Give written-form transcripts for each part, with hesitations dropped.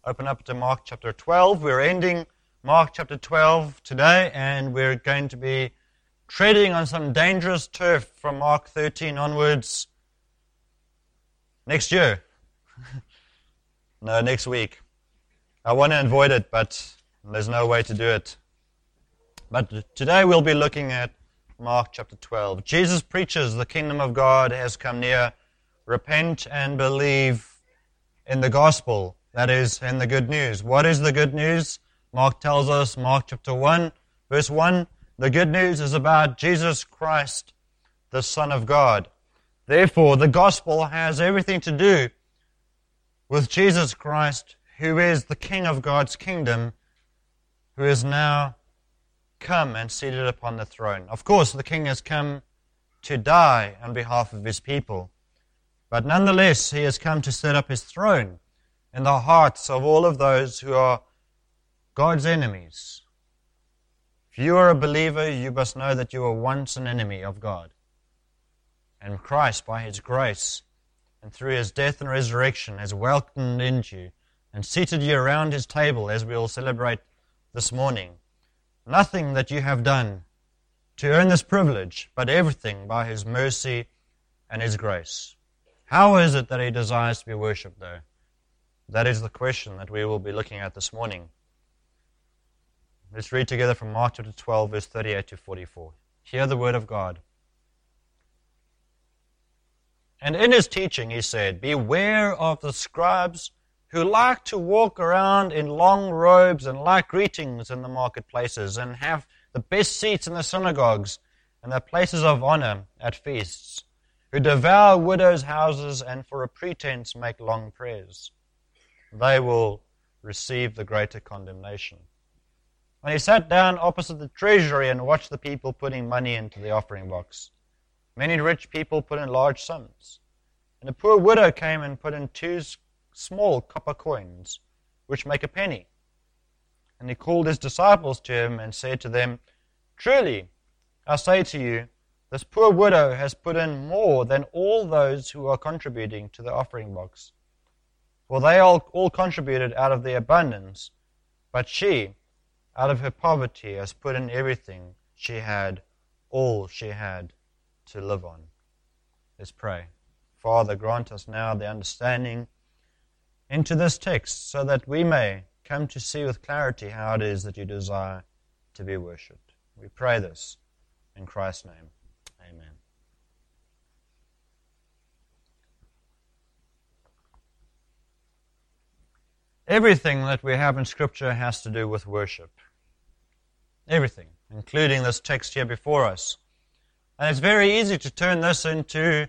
Open up to Mark chapter 12. We're ending Mark chapter 12 today, and we're going to be treading on some dangerous turf from Mark 13 onwards next year. No, next week. I want to avoid it, but there's no way to do it. But today we'll be looking at Mark chapter 12. Jesus preaches the kingdom of God has come near. Repent and believe in the gospel, that is, in the good news. What is the good news? Mark tells us, Mark chapter 1, verse 1, the good news is about Jesus Christ, the Son of God. Therefore, the gospel has everything to do with Jesus Christ, who is the King of God's kingdom, who is now come and seated upon the throne. Of course, the King has come to die on behalf of his people, but nonetheless, he has come to set up his throne in the hearts of all of those who are God's enemies. If you are a believer, you must know that you were once an enemy of God. And Christ, by his grace and through his death and resurrection, has welcomed into you and seated you around his table, as we will celebrate this morning. Nothing that you have done to earn this privilege, but everything by his mercy and his grace. How is it that he desires to be worshipped, though? That is the question that we will be looking at this morning. Let's read together from Mark chapter 12, verse 38 to 44. Hear the word of God. And in his teaching he said, beware of the scribes who like to walk around in long robes and like greetings in the marketplaces and have the best seats in the synagogues and the places of honor at feasts, who devour widows' houses and for a pretense make long prayers. They will receive the greater condemnation. When he sat down opposite the treasury and watched the people putting money into the offering box, many rich people put in large sums, and a poor widow came and put in 2 small copper coins, which make a penny. And he called his disciples to him and said to them, truly, I say to you, this poor widow has put in more than all those who are contributing to the offering box. For they all contributed out of their abundance, but she, out of her poverty, has put in everything she had, all she had to live on. Let's pray. Father, grant us now the understanding into this text so that we may come to see with clarity how it is that you desire to be worshipped. We pray this in Christ's name. Amen. Everything that we have in Scripture has to do with worship. Everything, including this text here before us. And it's very easy to turn this into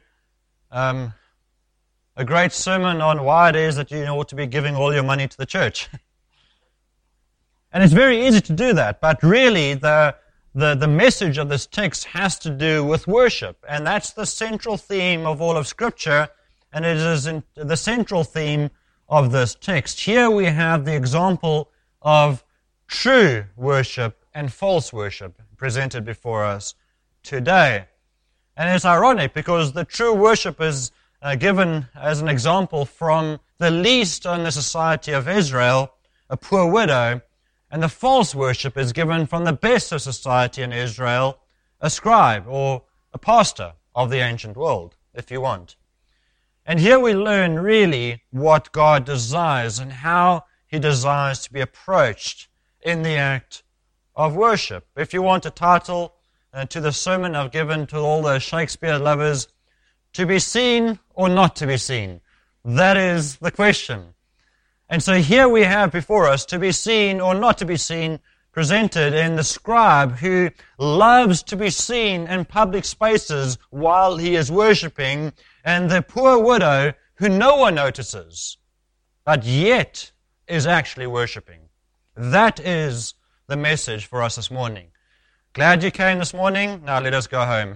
a great sermon on why it is that you ought to be giving all your money to the church. And it's very easy to do that, but really the message of this text has to do with worship, and that's the central theme of all of Scripture, and it is the central theme of this text. Here we have the example of true worship and false worship presented before us today. And it's ironic because the true worship is given as an example from the least in the society of Israel, a poor widow, and the false worship is given from the best of society in Israel, a scribe or a pastor of the ancient world, if you want. And here we learn really what God desires and how he desires to be approached in the act of worship. If you want a title to the sermon I've given to all the Shakespeare lovers, to be seen or not to be seen? That is the question. And so here we have before us to be seen or not to be seen presented in the scribe who loves to be seen in public spaces while he is worshiping, and the poor widow who no one notices, but yet is actually worshiping. That is the message for us this morning. Glad you came this morning. Now let us go home.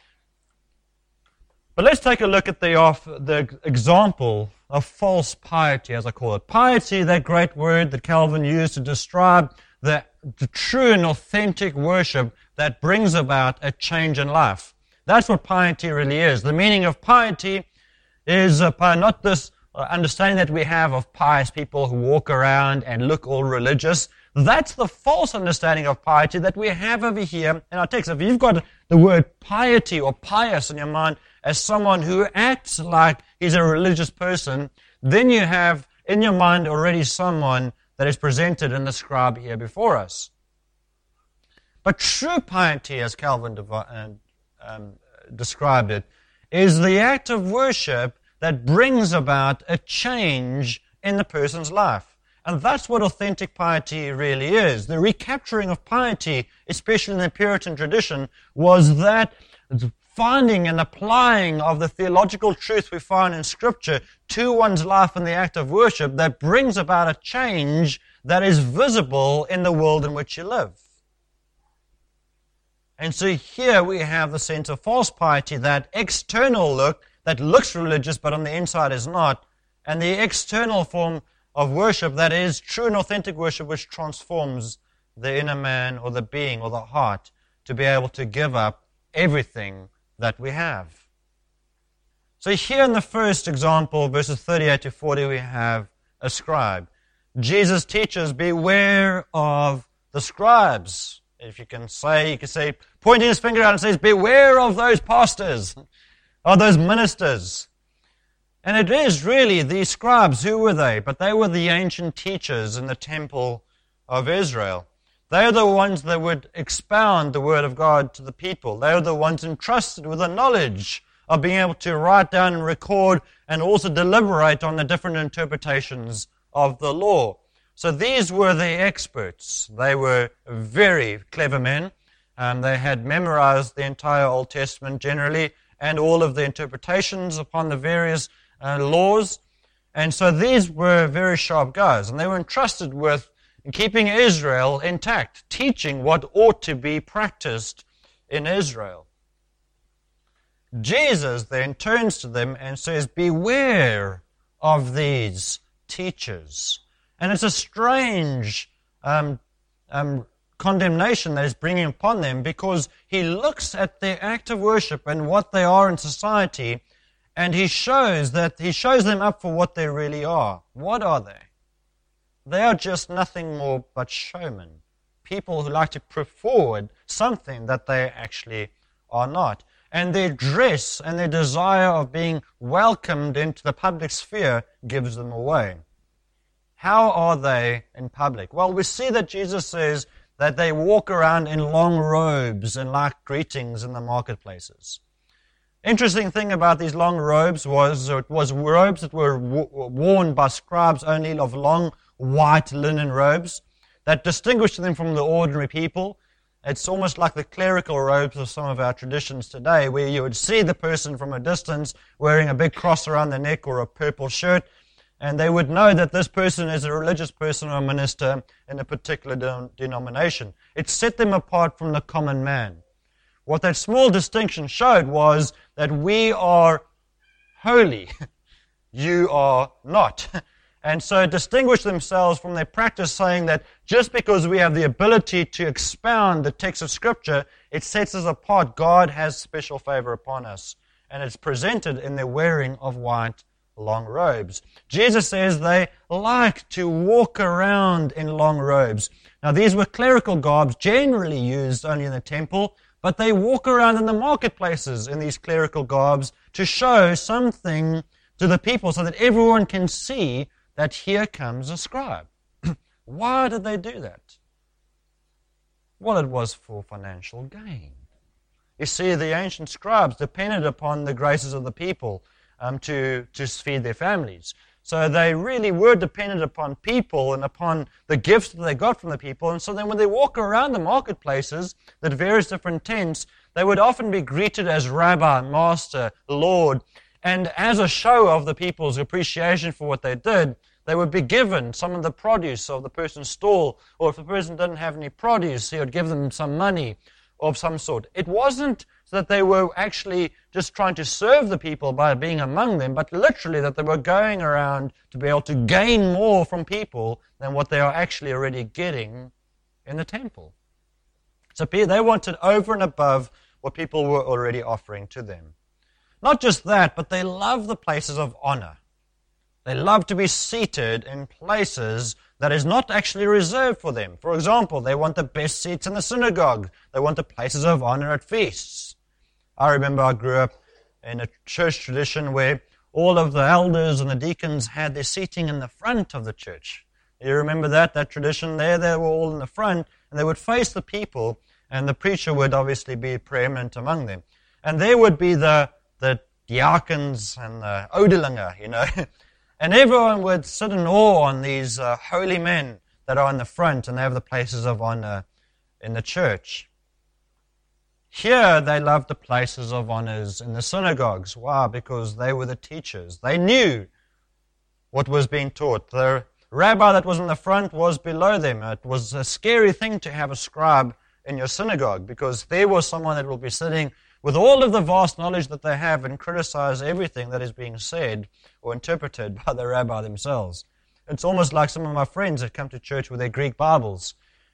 But let's take a look at the example of false piety, as I call it. Piety, that great word that Calvin used to describe the true and authentic worship that brings about a change in life. That's what piety really is. The meaning of piety is not this understanding that we have of pious people who walk around and look all religious. That's the false understanding of piety that we have over here in our text. If you've got the word piety or pious in your mind as someone who acts like he's a religious person, then you have in your mind already someone that is presented in the scribe here before us. But true piety, as Calvin described it, is the act of worship that brings about a change in the person's life. And that's what authentic piety really is. The recapturing of piety, especially in the Puritan tradition, was that finding and applying of the theological truth we find in Scripture to one's life in the act of worship that brings about a change that is visible in the world in which you live. And so here we have the sense of false piety, that external look that looks religious but on the inside is not, and the external form of worship that is true and authentic worship which transforms the inner man or the being or the heart to be able to give up everything that we have. So here in the first example, verses 38 to 40, we have a scribe. Jesus teaches, beware of the scribes. If you can say, pointing his finger out and says, beware of those pastors, of those ministers. And it is really these scribes. Who were they? But they were the ancient teachers in the temple of Israel. They are the ones that would expound the word of God to the people. They are the ones entrusted with the knowledge of being able to write down and record and also deliberate on the different interpretations of the law. So these were the experts. They were very clever men. They had memorized the entire Old Testament generally and all of the interpretations upon the various laws. And so these were very sharp guys. And they were entrusted with keeping Israel intact, teaching what ought to be practiced in Israel. Jesus then turns to them and says, beware of these teachers. And it's a strange condemnation that is bringing upon them, because he looks at their act of worship and what they are in society, and he shows them up for what they really are. What are they? They are just nothing more but showmen, people who like to put forward something that they actually are not. And their dress and their desire of being welcomed into the public sphere gives them away. How are they in public? Well, we see that Jesus says that they walk around in long robes and like greetings in the marketplaces. Interesting thing about these long robes was it was robes that were worn by scribes only, of long white linen robes that distinguished them from the ordinary people. It's almost like the clerical robes of some of our traditions today, where you would see the person from a distance wearing a big cross around their neck or a purple shirt, and they would know that this person is a religious person or a minister in a particular denomination. It set them apart from the common man. What that small distinction showed was that we are holy. You are not. And so it distinguished themselves from their practice, saying that just because we have the ability to expound the text of Scripture, it sets us apart. God has special favor upon us. And it's presented in their wearing of white long robes. Jesus says they like to walk around in long robes. Now, these were clerical garbs generally used only in the temple, but they walk around in the marketplaces in these clerical garbs to show something to the people so that everyone can see that here comes a scribe. Why did they do that? Well, it was for financial gain. You see, the ancient scribes depended upon the graces of the people to feed their families. So they really were dependent upon people and upon the gifts that they got from the people. And so then when they walk around the marketplaces, the various different tents, they would often be greeted as Rabbi, Master, Lord. And as a show of the people's appreciation for what they did, they would be given some of the produce of the person's stall. Or if the person didn't have any produce, he would give them some money of some sort. It wasn't so that they were actually just trying to serve the people by being among them, but literally that they were going around to be able to gain more from people than what they are actually already getting in the temple. So they wanted over and above what people were already offering to them. Not just that, but they loved the places of honor. They love to be seated in places that is not actually reserved for them. For example, they want the best seats in the synagogue. They want the places of honor at feasts. I remember I grew up in a church tradition where all of the elders and the deacons had their seating in the front of the church. You remember that tradition there? They were all in the front, and they would face the people, and the preacher would obviously be preeminent among them. And there would be the diakons and the ouderlinge, And everyone would sit in awe on these holy men that are in the front, and they have the places of honor in the church. Here, they loved the places of honors in the synagogues. Why? Because they were the teachers. They knew what was being taught. The rabbi that was in the front was below them. It was a scary thing to have a scribe in your synagogue, because there was someone that will be sitting with all of the vast knowledge that they have and criticize everything that is being said or interpreted by the rabbi themselves. It's almost like some of my friends that come to church with their Greek Bibles.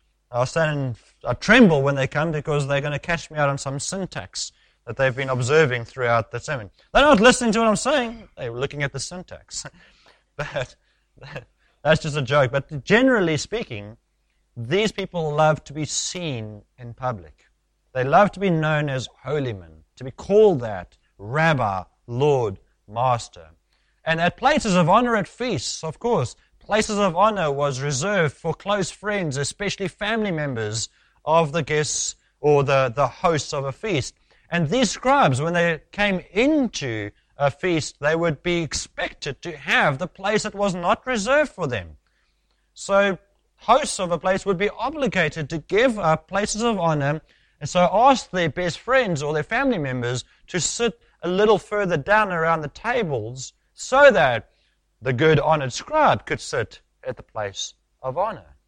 I tremble when they come, because they're going to catch me out on some syntax that they've been observing throughout the sermon. They're not listening to what I'm saying. They're looking at the syntax. But that's just a joke. But generally speaking, these people love to be seen in public. They love to be known as holy men, to be called that, Rabbi, Lord, Master. And at places of honor at feasts, of course, places of honor was reserved for close friends, especially family members of the guests or the hosts of a feast. And these scribes, when they came into a feast, they would be expected to have the place that was not reserved for them. So hosts of a place would be obligated to give up places of honor, and so ask their best friends or their family members to sit a little further down around the tables so that the good honored scribe could sit at the place of honor.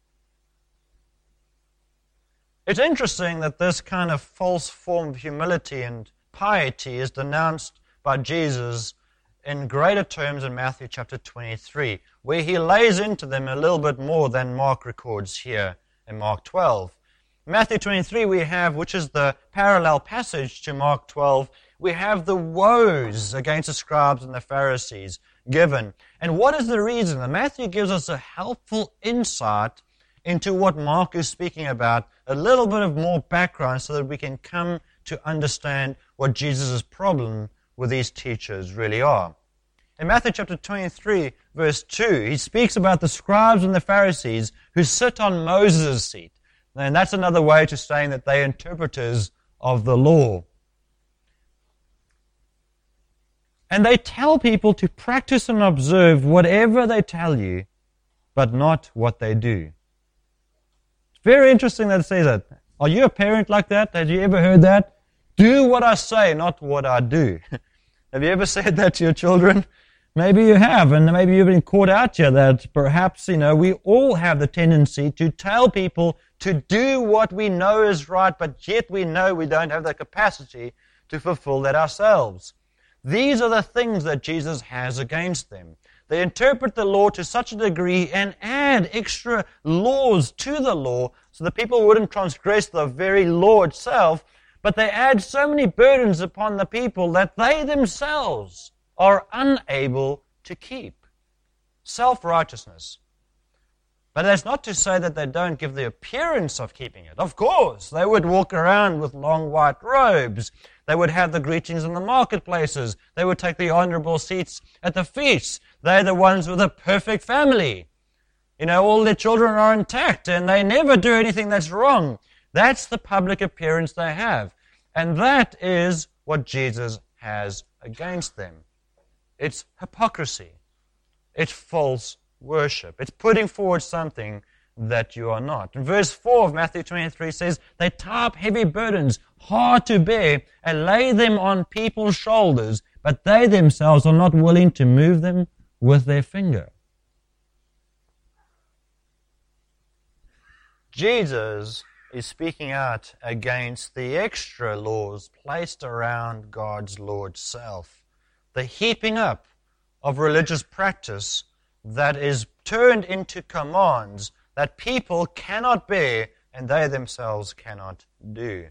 It's interesting that this kind of false form of humility and piety is denounced by Jesus in greater terms in Matthew chapter 23, where he lays into them a little bit more than Mark records here in Mark 12. Matthew 23 we have, which is the parallel passage to Mark 12, we have the woes against the scribes and the Pharisees given. And what is the reason? And Matthew gives us a helpful insight into what Mark is speaking about, a little bit of more background so that we can come to understand what Jesus' problem with these teachers really are. In Matthew chapter 23, verse 2, he speaks about the scribes and the Pharisees who sit on Moses' seat. And that's another way to saying that they are interpreters of the law. And they tell people to practice and observe whatever they tell you, but not what they do. It's very interesting that it says that. Are you a parent like that? Have you ever heard that? Do what I say, not what I do. Have you ever said that to your children? Maybe you have, and maybe you've been caught out here that perhaps, we all have the tendency to tell people to do what we know is right, but yet we know we don't have the capacity to fulfill that ourselves. These are the things that Jesus has against them. They interpret the law to such a degree and add extra laws to the law so that people wouldn't transgress the very law itself, but they add so many burdens upon the people that they themselves are unable to keep. Self-righteousness. But that's not to say that they don't give the appearance of keeping it. Of course, they would walk around with long white robes. They would have the greetings in the marketplaces. They would take the honorable seats at the feasts. They're the ones with a perfect family. All their children are intact and they never do anything that's wrong. That's the public appearance they have. And that is what Jesus has against them. It's hypocrisy. It's false worship. It's putting forward something that you are not. And verse 4 of Matthew 23 says, they tie up heavy burdens, hard to bear, and lay them on people's shoulders, but they themselves are not willing to move them with their finger. Jesus is speaking out against the extra laws placed around God's Lord's self. The heaping up of religious practice that is turned into commands that people cannot bear and they themselves cannot do.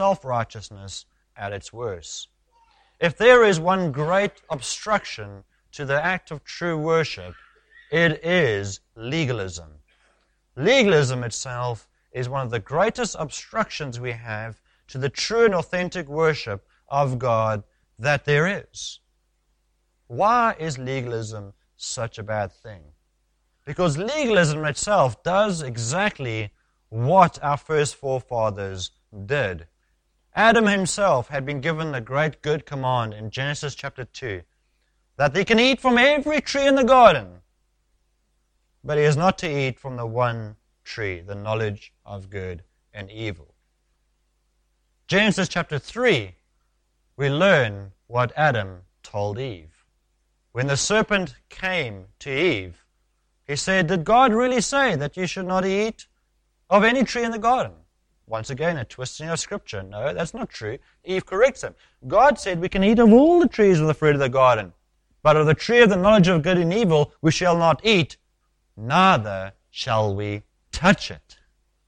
Self-righteousness at its worst. If there is one great obstruction to the act of true worship, it is legalism. Legalism itself is one of the greatest obstructions we have to the true and authentic worship of God that there is. Why is legalism such a bad thing? Because legalism itself does exactly what our first forefathers did. Adam himself had been given the great good command in Genesis chapter 2 that he can eat from every tree in the garden, but he is not to eat from the one tree, the knowledge of good and evil. Genesis chapter 3, we learn what Adam told Eve. When the serpent came to Eve, he said, "Did God really say that you should not eat of any tree in the garden?" Once again, a twisting of Scripture. No, that's not true. Eve corrects him. God said we can eat of all the trees of the fruit of the garden, but of the tree of the knowledge of good and evil we shall not eat, neither shall we touch it.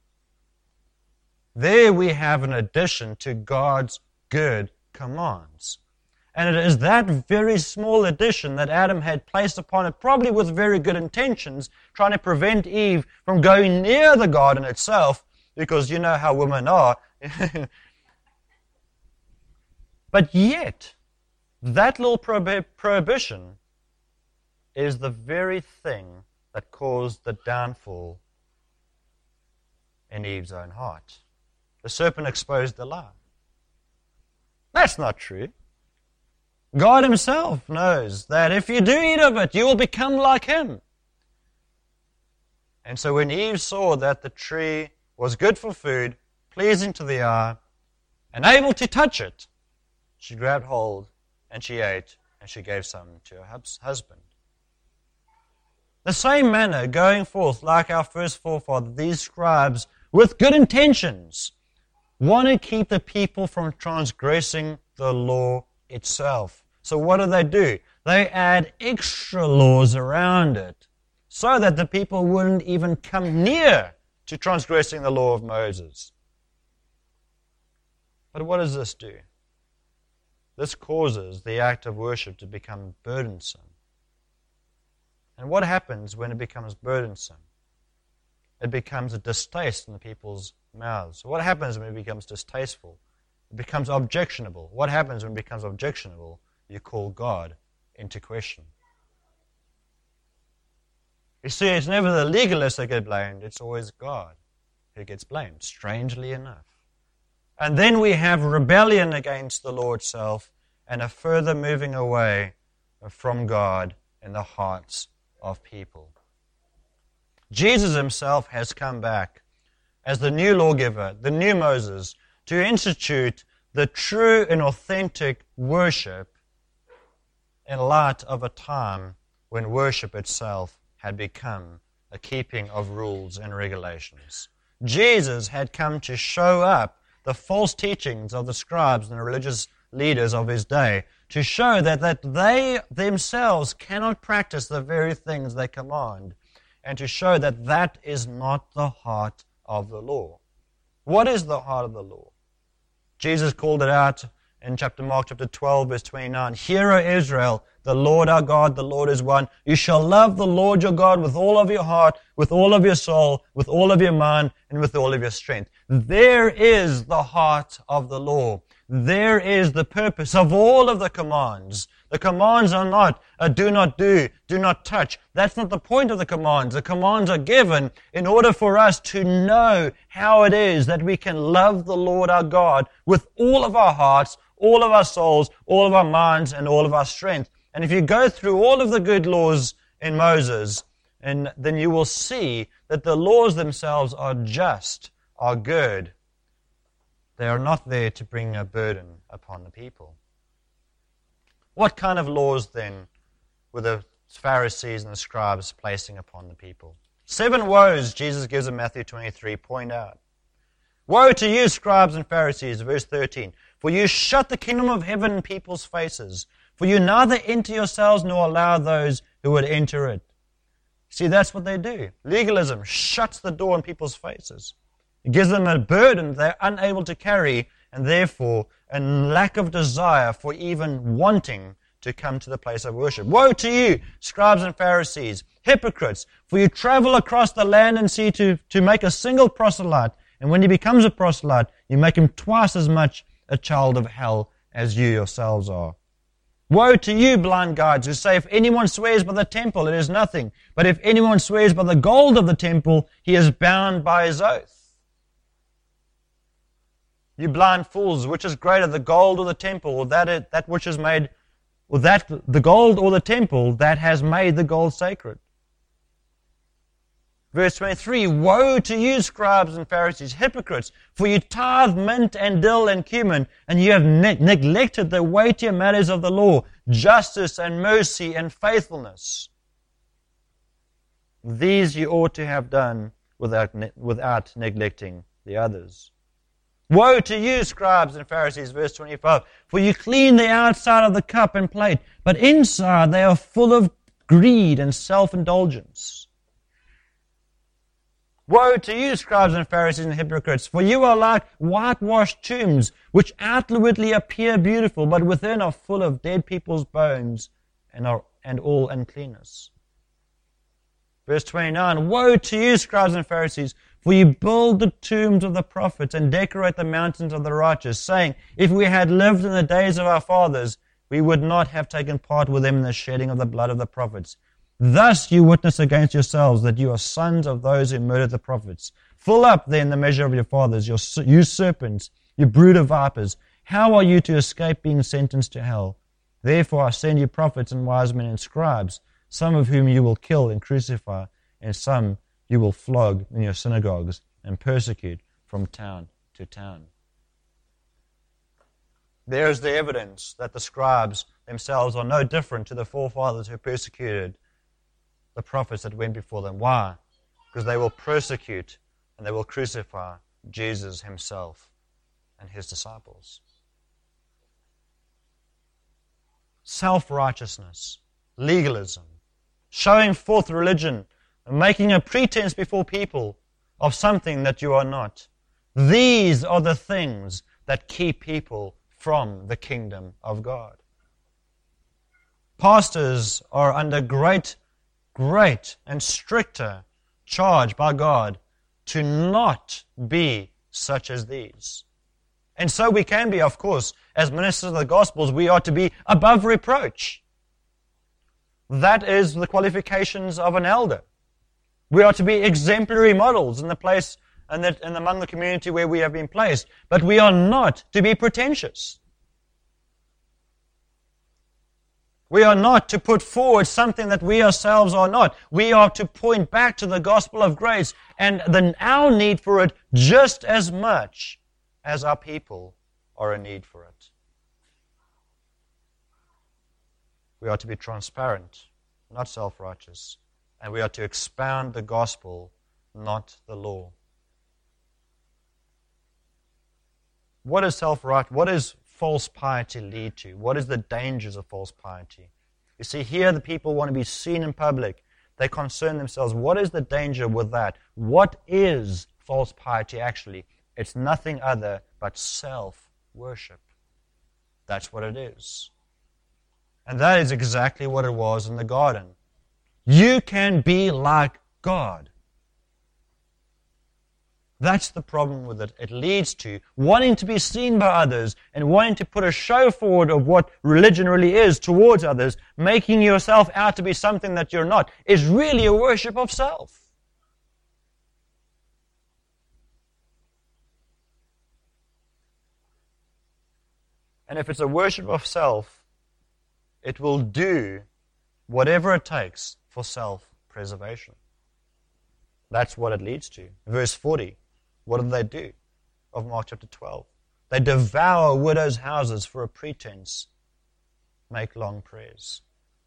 There we have an addition to God's good commands. And it is that very small addition that Adam had placed upon it, probably with very good intentions, trying to prevent Eve from going near the garden itself, because you know how women are. But yet, that little prohibition is the very thing that caused the downfall in Eve's own heart. The serpent exposed the lie. That's not true. God himself knows that if you do eat of it, you will become like him. And so when Eve saw that the tree was good for food, pleasing to the eye, and able to touch it, she grabbed hold and she ate, and she gave some to her husband. The same manner, going forth, like our first forefathers, these scribes, with good intentions, want to keep the people from transgressing the law itself. So what do? They add extra laws around it so that the people wouldn't even come near to transgressing the law of Moses. But what does this do? This causes the act of worship to become burdensome. And what happens when it becomes burdensome? It becomes a distaste in the people's mouths. What happens when it becomes distasteful? It becomes objectionable. What happens when it becomes objectionable? You call God into question. You see, it's never the legalists that get blamed, it's always God who gets blamed, strangely enough. And then we have rebellion against the law itself and a further moving away from God in the hearts of people. Jesus himself has come back as the new lawgiver, the new Moses, to institute the true and authentic worship in light of a time when worship itself had become a keeping of rules and regulations. Jesus had come to show up the false teachings of the scribes and the religious leaders of his day, to show that they themselves cannot practice the very things they command, and to show that that is not the heart of the law. What is the heart of the law? Jesus called it out in Mark chapter 12, verse 29. "Hear, O Israel, the Lord our God, the Lord is one. You shall love the Lord your God with all of your heart, with all of your soul, with all of your mind, and with all of your strength." There is the heart of the law. There is the purpose of all of the commands. The commands are not do not do not touch. That's not the point of the commands. The commands are given in order for us to know how it is that we can love the Lord our God with all of our hearts, all of our souls, all of our minds, and all of our strength. And if you go through all of the good laws in Moses, and then you will see that the laws themselves are just, are good. They are not there to bring a burden upon the people. What kind of laws then were the Pharisees and the scribes placing upon the people? 7 woes Jesus gives in Matthew 23 point out. "Woe to you, scribes and Pharisees," verse 13, "for you shut the kingdom of heaven in people's faces, for you neither enter yourselves nor allow those who would enter it." See, that's what they do. Legalism shuts the door in people's faces. It gives them a burden they're unable to carry, and therefore a lack of desire for even wanting to come to the place of worship. Woe to you, scribes and Pharisees, hypocrites, for you travel across the land and sea to make a single proselyte, and when he becomes a proselyte, you make him twice as much a child of hell as you yourselves are. Woe to you, blind guides, who say, if anyone swears by the temple, it is nothing, but if anyone swears by the gold of the temple, he is bound by his oath. You blind fools, which is greater, the gold or the temple, or that which is made, or that the gold or the temple that has made the gold sacred? Verse 23, woe to you, scribes and Pharisees, hypocrites, for you tithe mint and dill and cumin, and you have neglected the weightier matters of the law, justice and mercy and faithfulness. These you ought to have done without neglecting the others. Woe to you, scribes and Pharisees, verse 25, for you clean the outside of the cup and plate, but inside they are full of greed and self-indulgence. Woe to you, scribes and Pharisees and hypocrites, for you are like whitewashed tombs, which outwardly appear beautiful, but within are full of dead people's bones and all uncleanness. Verse 29, woe to you, scribes and Pharisees, for you build the tombs of the prophets and decorate the mountains of the righteous, saying, if we had lived in the days of our fathers, we would not have taken part with them in the shedding of the blood of the prophets. Thus you witness against yourselves that you are sons of those who murdered the prophets. Fill up then the measure of your fathers, you serpents, you brood of vipers. How are you to escape being sentenced to hell? Therefore I send you prophets and wise men and scribes, some of whom you will kill and crucify, and some you will flog in your synagogues and persecute from town to town. There is the evidence that the scribes themselves are no different to the forefathers who persecuted the prophets that went before them. Why? Because they will persecute and they will crucify Jesus himself and his disciples. Self-righteousness, legalism, showing forth religion, and making a pretense before people of something that you are not. These are the things that keep people from the kingdom of God. Pastors are under great and stricter charge by God to not be such as these. And so we can be, of course, as ministers of the Gospels, we are to be above reproach. That is the qualifications of an elder. We are to be exemplary models in the place and among the community where we have been placed. But we are not to be pretentious. We are not to put forward something that we ourselves are not. We are to point back to the gospel of grace and our need for it just as much as our people are in need for it. We are to be transparent, not self-righteous. And we are to expound the gospel, not the law. What is self-right? What does false piety lead to? What is the dangers of false piety? You see, here the people want to be seen in public. They concern themselves. What is the danger with that? What is false piety actually? It's nothing other but self-worship. That's what it is. And that is exactly what it was in the garden. You can be like God. That's the problem with it. It leads to wanting to be seen by others and wanting to put a show forward of what religion really is towards others, making yourself out to be something that you're not, is really a worship of self. And if it's a worship of self, it will do whatever it takes for self-preservation. That's what it leads to. Verse 40, what do they do of Mark chapter 12? They devour widows' houses for a pretense, make long prayers.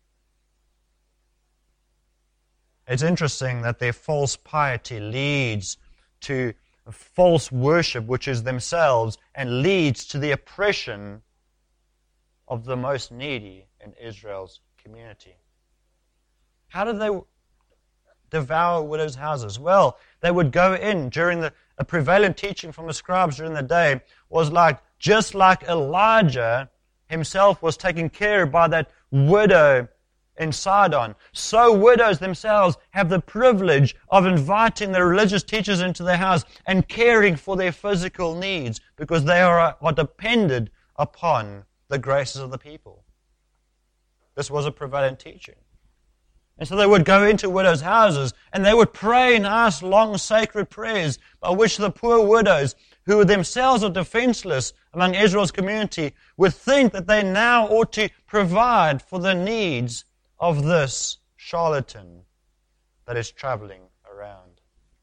It's interesting that their false piety leads to false worship, which is themselves, and leads to the oppression of the most needy in Israel's community. How did they devour widows' houses? Well, they would go in during a prevalent teaching from the scribes during the day was just like Elijah himself was taken care of by that widow in Sidon, so widows themselves have the privilege of inviting the religious teachers into their house and caring for their physical needs because they are dependent upon the graces of the people. This was a prevalent teaching. And so they would go into widows' houses and they would pray nice, long, sacred prayers by which the poor widows, who themselves are defenseless among Israel's community, would think that they now ought to provide for the needs of this charlatan that is traveling around.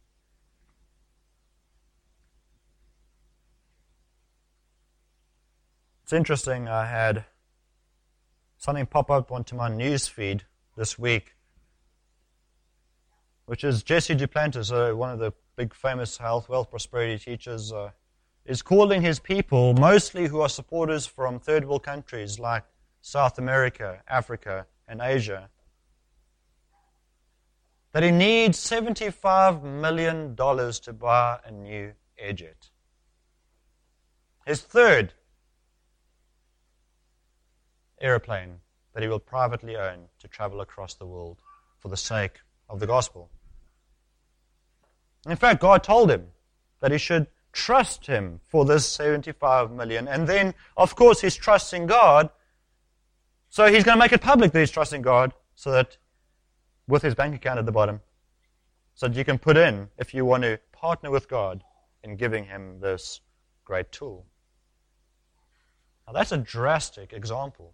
It's interesting, I had something pop up onto my news feed this week, which is Jesse Duplantis, one of the big famous health, wealth, prosperity teachers, is calling his people, mostly who are supporters from third world countries like South America, Africa, and Asia, that he needs $75 million to buy a new airjet. His third airplane that he will privately own to travel across the world for the sake of the gospel. In fact, God told him that he should trust him for this $75 million. And then, of course, he's trusting God. So he's going to make it public that he's trusting God so that with his bank account at the bottom, so that you can put in if you want to partner with God in giving him this great tool. Now that's a drastic example.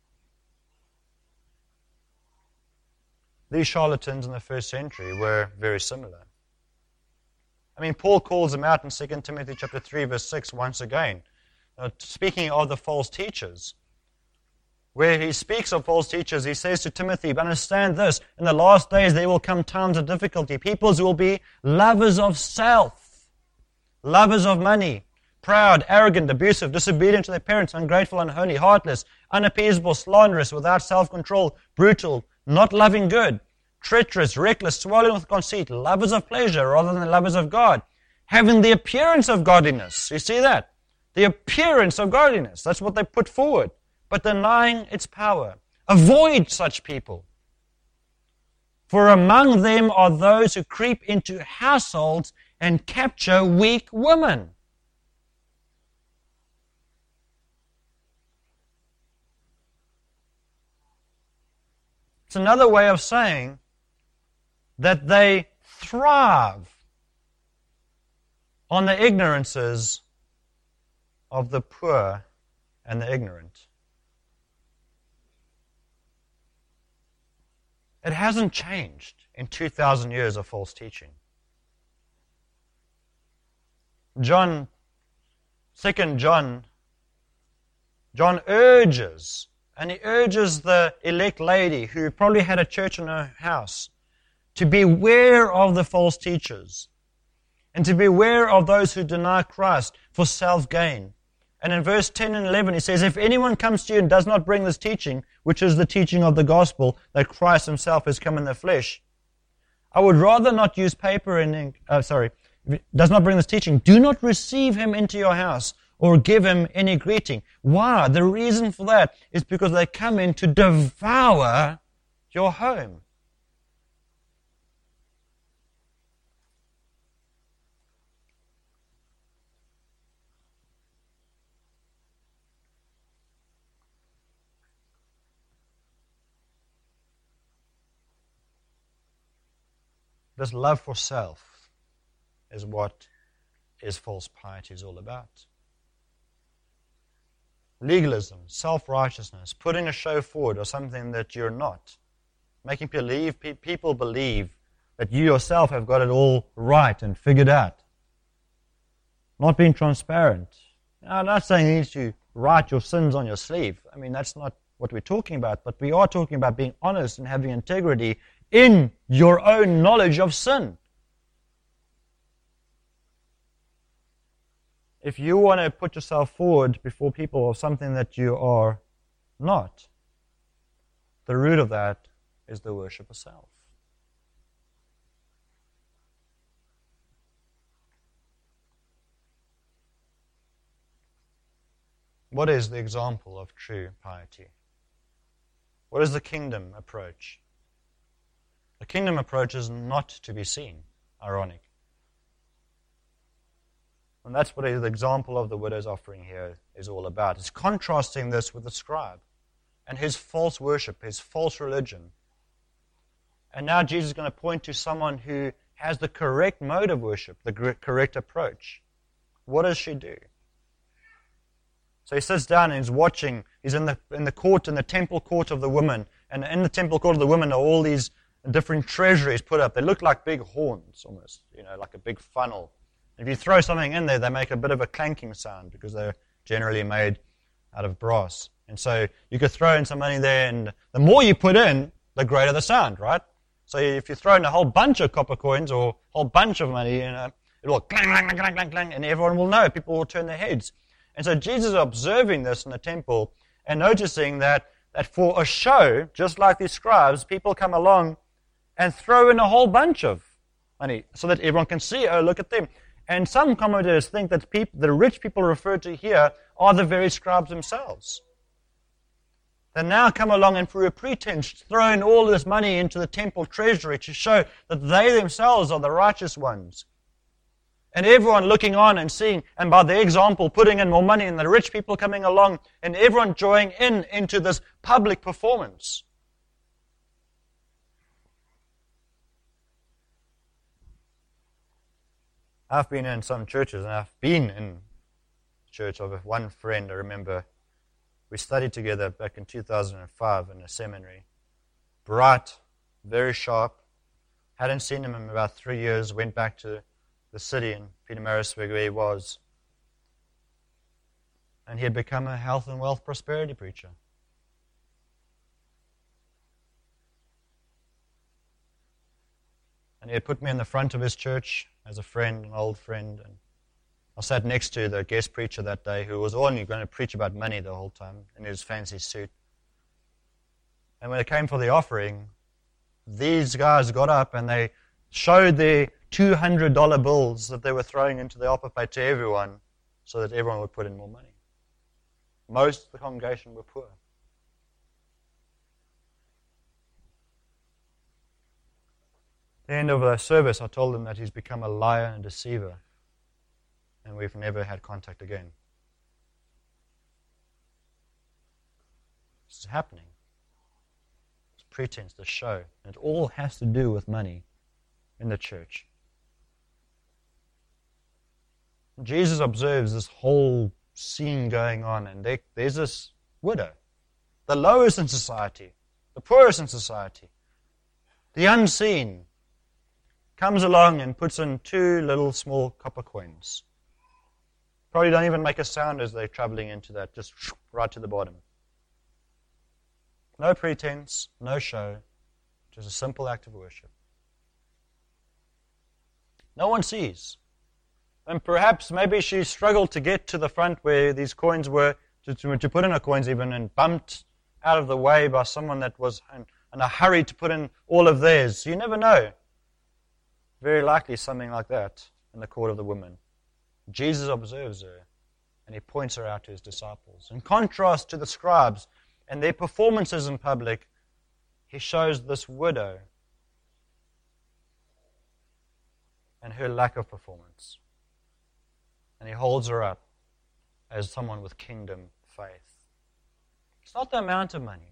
These charlatans in the first century were very similar. I mean, Paul calls them out in 2 Timothy chapter 3, verse 6 once again, speaking of the false teachers. Where he speaks of false teachers, he says to Timothy, but understand this, in the last days there will come times of difficulty. Peoples who will be lovers of self, lovers of money, proud, arrogant, abusive, disobedient to their parents, ungrateful, unholy, heartless, unappeasable, slanderous, without self-control, brutal, not loving good, treacherous, reckless, swollen with conceit, lovers of pleasure rather than lovers of God, having the appearance of godliness. You see that? The appearance of godliness. That's what they put forward, but denying its power. Avoid such people. For among them are those who creep into households and capture weak women. It's another way of saying that they thrive on the ignorances of the poor and the ignorant. It hasn't changed in 2,000 years of false teaching. John urges, and he urges the elect lady who probably had a church in her house to beware of the false teachers and to beware of those who deny Christ for self-gain. And in verse 10 and 11 he says, if anyone comes to you and does not bring this teaching, which is the teaching of the gospel, that Christ himself has come in the flesh, I would rather not use paper and ink, does not bring this teaching, do not receive him into your house or give him any greeting. Why? The reason for that is because they come in to devour your home. This love for self is what is false piety is all about. Legalism, self-righteousness, putting a show forward or something that you're not, making people believe that you yourself have got it all right and figured out. Not being transparent. Now, I'm not saying you need to write your sins on your sleeve. I mean, that's not what we're talking about, but we are talking about being honest and having integrity in your own knowledge of sin. If you want to put yourself forward before people of something that you are not, the root of that is the worship of self. what is the example of true piety? What is the kingdom approach? The kingdom approach is not to be seen. Ironic. And that's what the example of the widow's offering here is all about. It's contrasting this with the scribe and his false worship, his false religion. And now Jesus is going to point to someone who has the correct mode of worship, the correct approach. What does she do? So he sits down and he's watching. He's in the court, in the temple court of the women. And in the temple court of the women are all these different treasuries put up. They look like big horns almost, like a big funnel. If you throw something in there, they make a bit of a clanking sound because they're generally made out of brass. And so you could throw in some money there, and the more you put in, the greater the sound, right? So if you throw in a whole bunch of copper coins or a whole bunch of money, it will clang, clang, clang, clang, clang, and everyone will know. People will turn their heads. And so Jesus is observing this in the temple and noticing that for a show, just like these scribes, people come along and throw in a whole bunch of money so that everyone can see, oh, look at them. And some commentators think that the rich people referred to here are the very scribes themselves. They now come along and for a pretense throw in all this money into the temple treasury to show that they themselves are the righteous ones. And everyone looking on and seeing, and by their example putting in more money, and the rich people coming along, and everyone joining into this public performance. I've been in some churches, and I've been in church of one friend. I remember we studied together back in 2005 in a seminary. Bright, very sharp. Hadn't seen him in about 3 years. Went back to the city in Pietermaritzburg where he was. And he had become a health and wealth prosperity preacher. And he had put me in the front of his church as a friend, an old friend. And I sat next to the guest preacher that day who was only going to preach about money the whole time in his fancy suit. And when it came for the offering, these guys got up and they showed their $200 bills that they were throwing into the upper plate to everyone so that everyone would put in more money. Most of the congregation were poor. At the end of the service, I told him that he's become a liar and deceiver, and we've never had contact again. This is happening. It's pretense, the show, and it all has to do with money in the church. Jesus observes this whole scene going on, and there's this widow, the lowest in society, the poorest in society, the unseen, comes along and puts in 2 little small copper coins. Probably don't even make a sound as they're traveling into that, just right to the bottom. No pretense, no show, just a simple act of worship. No one sees. And perhaps maybe she struggled to get to the front where these coins were, to put in her coins even, and bumped out of the way by someone that was in a hurry to put in all of theirs. You never know. Very likely something like that in the court of the women. Jesus observes her, and he points her out to his disciples. In contrast to the scribes and their performances in public, he shows this widow and her lack of performance. And he holds her up as someone with kingdom faith. It's not the amount of money.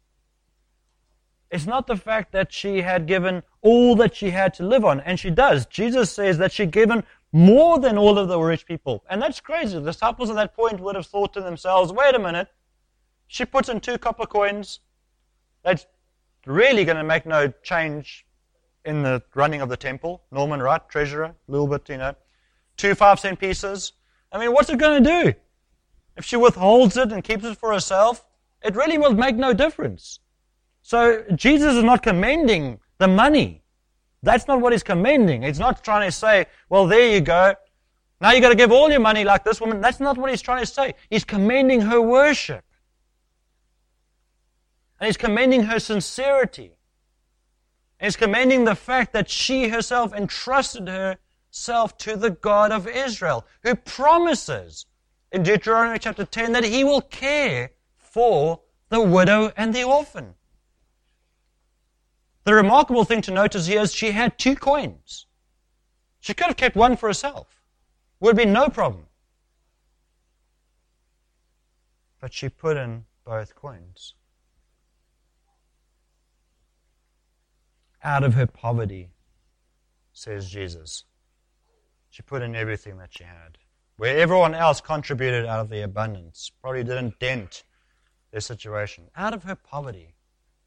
It's not the fact that she had given all that she had to live on, and she does. Jesus says that she'd given more than all of the rich people. And that's crazy. The disciples at that point would have thought to themselves, wait a minute, she puts in 2 copper coins. That's really going to make no change in the running of the temple. Norman, right? Treasurer, a little bit, 2 5-cent pieces. I mean, what's it going to do? If she withholds it and keeps it for herself, it really will make no difference. So Jesus is not commending the money. That's not what he's commending. He's not trying to say, well, there you go. Now you've got to give all your money like this woman. That's not what he's trying to say. He's commending her worship. And he's commending her sincerity. And he's commending the fact that she herself entrusted herself to the God of Israel, who promises, in Deuteronomy chapter 10 that He will care for the widow and the orphan. The remarkable thing to notice here is she had 2 coins. She could have kept one for herself. Would have been no problem. But she put in both coins. Out of her poverty, says Jesus, she put in everything that she had. Where everyone else contributed out of the abundance, probably didn't dent their situation. Out of her poverty.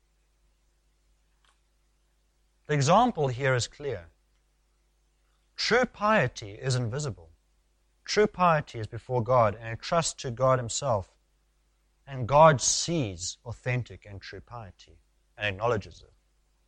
The example here is clear. True piety is invisible. True piety is before God and a trust to God Himself. And God sees authentic and true piety and acknowledges it.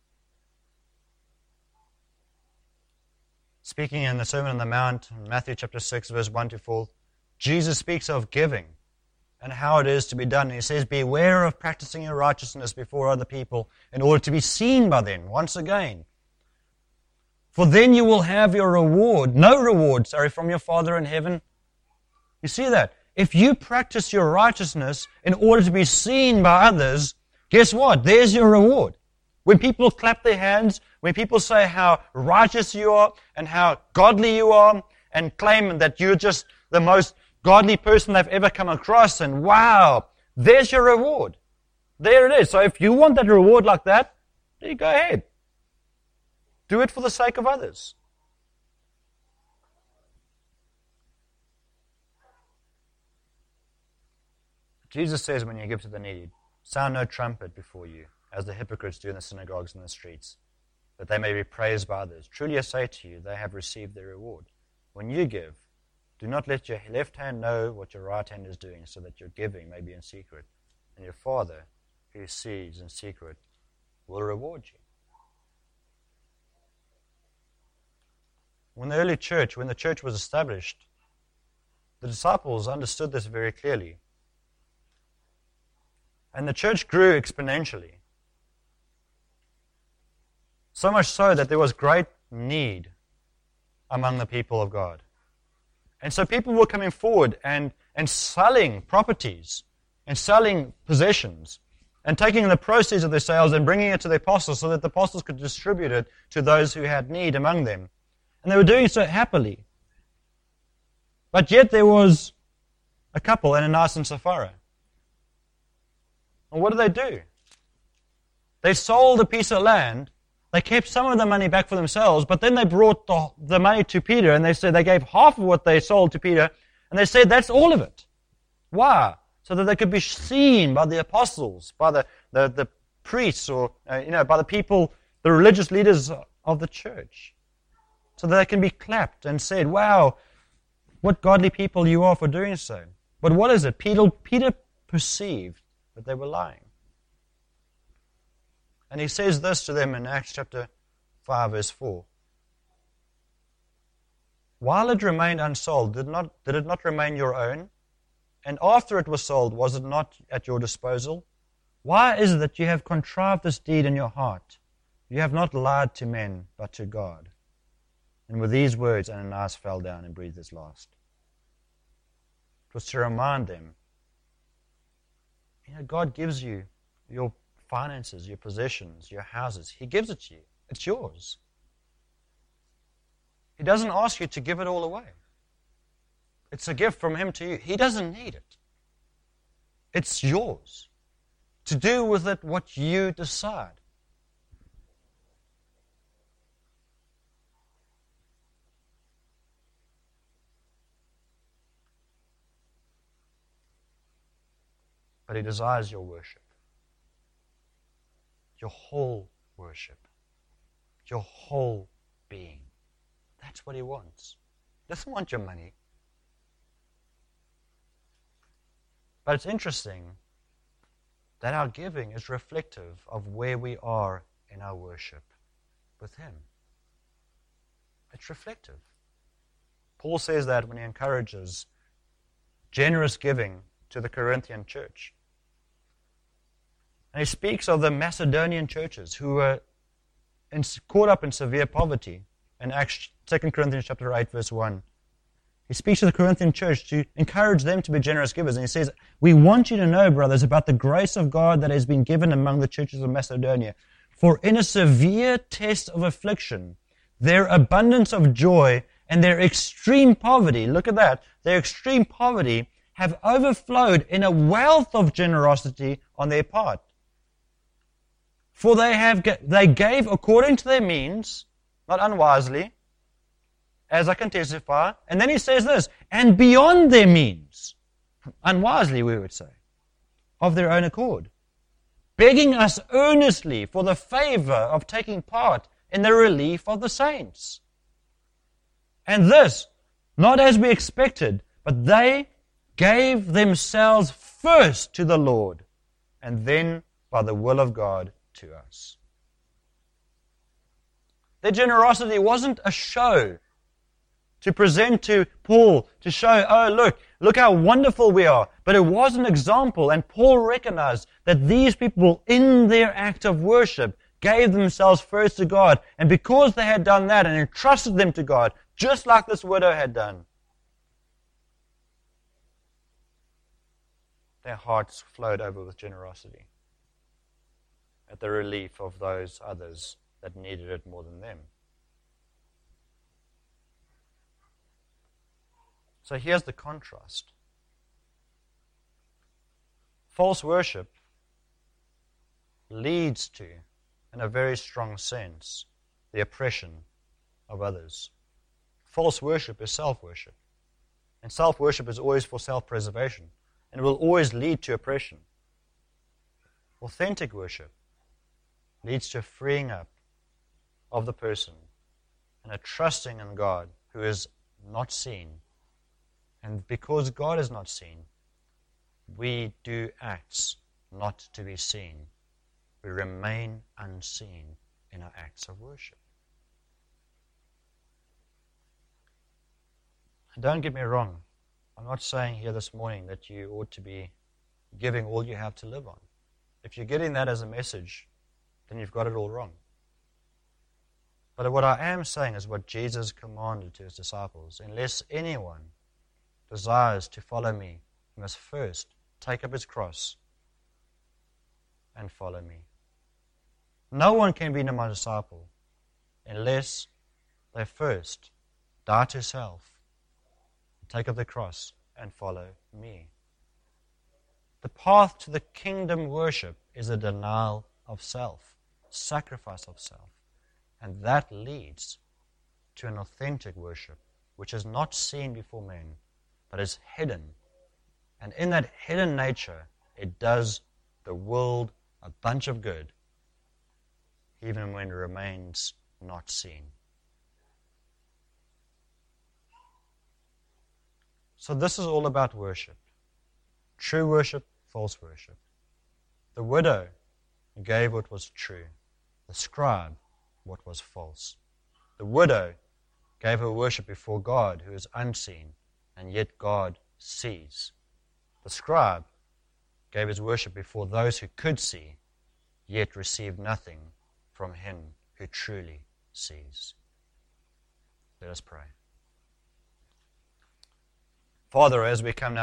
Speaking in the Sermon on the Mount, in Matthew chapter 6, verse 1 to 4, Jesus speaks of giving and how it is to be done. And He says, beware of practicing your righteousness before other people in order to be seen by them, once again. For then you will have your reward, from your Father in heaven. You see that? If you practice your righteousness in order to be seen by others, guess what? There's your reward. When people clap their hands, when people say how righteous you are and how godly you are and claim that you're just the most godly person they've ever come across, and wow, there's your reward. There it is. So if you want that reward like that, then you go ahead. Do it for the sake of others. Jesus says when you give to the needy, sound no trumpet before you, as the hypocrites do in the synagogues and the streets, that they may be praised by others. Truly I say to you, they have received their reward. When you give, do not let your left hand know what your right hand is doing, so that your giving may be in secret. And your Father, who sees in secret, will reward you. When the church was established, the disciples understood this very clearly. And the church grew exponentially. So much so that there was great need among the people of God. And so people were coming forward and selling properties and selling possessions and taking the proceeds of their sales and bringing it to the apostles so that the apostles could distribute it to those who had need among them. And they were doing so happily. But yet there was a couple, Ananias and Sapphira. And what do? They sold a piece of land. They kept some of the money back for themselves, but then they brought the money to Peter, and they said they gave half of what they sold to Peter, and they said that's all of it. Why? So that they could be seen by the apostles, by the priests, or by the people, the religious leaders of the church, so that they can be clapped and said, "Wow, what godly people you are for doing so." But what is it? Peter perceived that they were lying. And he says this to them in Acts chapter 5, verse 4. While it remained unsold, did it not remain your own? And after it was sold, was it not at your disposal? Why is it that you have contrived this deed in your heart? You have not lied to men, but to God. And with these words, Ananias fell down and breathed his last. It was to remind them, God gives you your finances, your possessions, your houses. He gives it to you. It's yours. He doesn't ask you to give it all away. It's a gift from Him to you. He doesn't need it. It's yours. To do with it what you decide. But He desires your worship. Your whole worship. Your whole being. That's what He wants. He doesn't want your money. But it's interesting that our giving is reflective of where we are in our worship with Him. It's reflective. Paul says that when he encourages generous giving to the Corinthian church. And he speaks of the Macedonian churches who were caught up in severe poverty in 2 Corinthians chapter 8, verse 1. He speaks to the Corinthian church to encourage them to be generous givers. And he says, we want you to know, brothers, about the grace of God that has been given among the churches of Macedonia. For in a severe test of affliction, their abundance of joy and their extreme poverty, look at that, their extreme poverty have overflowed in a wealth of generosity on their part. For they gave according to their means, not unwisely, as I can testify. And then he says this, and beyond their means, unwisely we would say, of their own accord, begging us earnestly for the favor of taking part in the relief of the saints. And this, not as we expected, but they gave themselves first to the Lord, and then by the will of God to us. Their generosity wasn't a show to present to Paul, to show, oh, look how wonderful we are. But it was an example, and Paul recognized that these people, in their act of worship, gave themselves first to God. And because they had done that and entrusted them to God, just like this widow had done, their hearts flowed over with generosity at the relief of those others that needed it more than them. So here's the contrast. False worship leads to, in a very strong sense, the oppression of others. False worship is self-worship. And self-worship is always for self-preservation. And it will always lead to oppression. Authentic worship leads to a freeing up of the person and a trusting in God who is not seen. And because God is not seen, we do acts not to be seen. We remain unseen in our acts of worship. And don't get me wrong. I'm not saying here this morning that you ought to be giving all you have to live on. If you're getting that as a message, then you've got it all wrong. But what I am saying is what Jesus commanded to his disciples. Unless anyone desires to follow me, he must first take up his cross and follow me. No one can be my disciple unless they first die to self, take up the cross, and follow me. The path to the kingdom worship is a denial of self, sacrifice of self, and that leads to an authentic worship, which is not seen before men, but is hidden. And in that hidden nature, it does the world a bunch of good, even when it remains not seen. So this is all about worship. True worship, false worship. The widow gave what was true. The scribe what was false. The widow gave her worship before God, who is unseen, and yet God sees. The scribe gave his worship before those who could see, yet received nothing from him who truly sees. Let us pray. Father, as we come now